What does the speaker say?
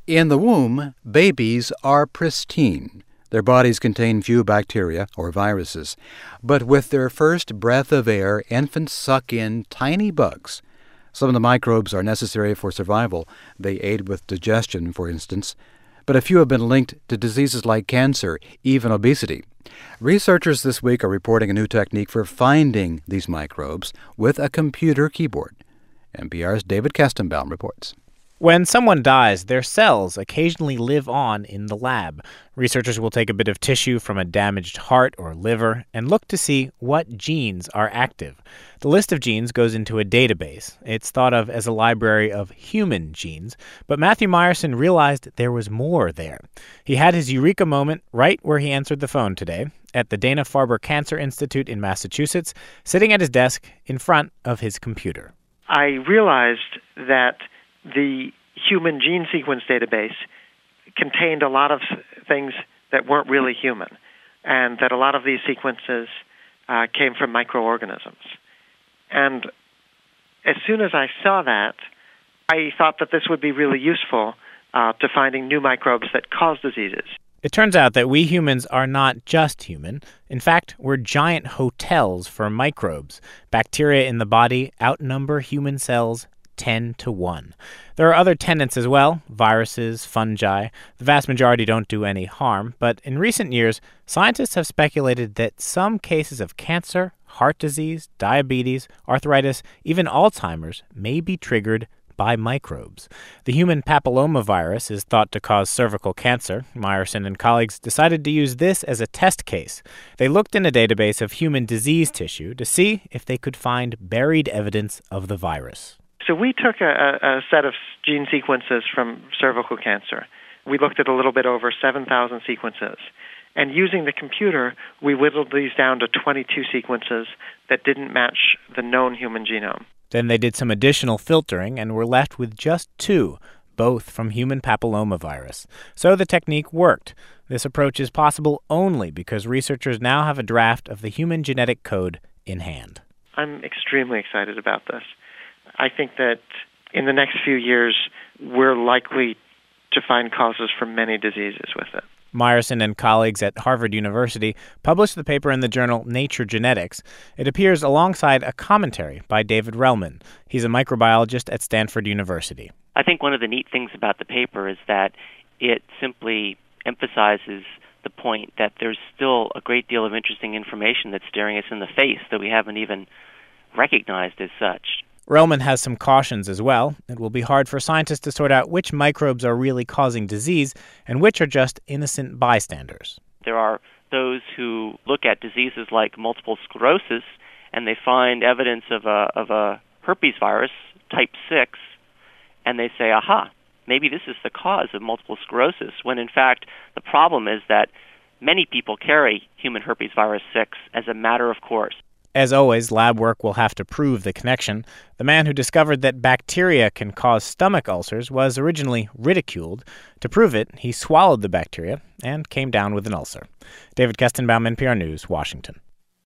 In the womb, babies are pristine. Their bodies contain few bacteria or viruses. But with their first breath of air, infants suck in tiny bugs. Some of the microbes are necessary for survival. They aid with digestion, for instance. But a few have been linked to diseases like cancer, even obesity. Researchers this week are reporting a new technique for finding these microbes with a computer keyboard. NPR's David Kestenbaum reports. When someone dies, their cells occasionally live on in the lab. Researchers will take a bit of tissue from a damaged heart or liver and look to see what genes are active. The list of genes goes into a database. It's thought of as a library of human genes, but Matthew Meyerson realized there was more there. He had his eureka moment right where he answered the phone today at the Dana-Farber Cancer Institute in Massachusetts, sitting at his desk in front of his computer. I realized that the human gene sequence database contained a lot of things that weren't really human, and that a lot of these sequences came from microorganisms. And as soon as I saw that, I thought that this would be really useful to finding new microbes that cause diseases. It turns out that we humans are not just human. In fact, we're giant hotels for microbes. Bacteria in the body outnumber human cells 10 to 1. There are other tenants as well, viruses, fungi. The vast majority don't do any harm, but in recent years, scientists have speculated that some cases of cancer, heart disease, diabetes, arthritis, even Alzheimer's may be triggered by microbes. The human papillomavirus is thought to cause cervical cancer. Meyerson and colleagues decided to use this as a test case. They looked in a database of human disease tissue to see if they could find buried evidence of the virus. So we took a set of gene sequences from cervical cancer. We looked at a little bit over 7,000 sequences. And using the computer, we whittled these down to 22 sequences that didn't match the known human genome. Then they did some additional filtering and were left with just 2, both from human papillomavirus. So the technique worked. This approach is possible only because researchers now have a draft of the human genetic code in hand. I'm extremely excited about this. I think that in the next few years, we're likely to find causes for many diseases with it. Meyerson and colleagues at Harvard University published the paper in the journal Nature Genetics. It appears alongside a commentary by David Relman. He's a microbiologist at Stanford University. I think one of the neat things about the paper is that it simply emphasizes the point that there's still a great deal of interesting information that's staring us in the face that we haven't even recognized as such. Relman has some cautions as well. It will be hard for scientists to sort out which microbes are really causing disease and which are just innocent bystanders. There are those who look at diseases like multiple sclerosis and they find evidence of a herpes virus, type 6, and they say, aha, maybe this is the cause of multiple sclerosis, when in fact the problem is that many people carry human herpes virus 6 as a matter of course. As always, lab work will have to prove the connection. The man who discovered that bacteria can cause stomach ulcers was originally ridiculed. To prove it, he swallowed the bacteria and came down with an ulcer. David Kestenbaum, NPR News, Washington.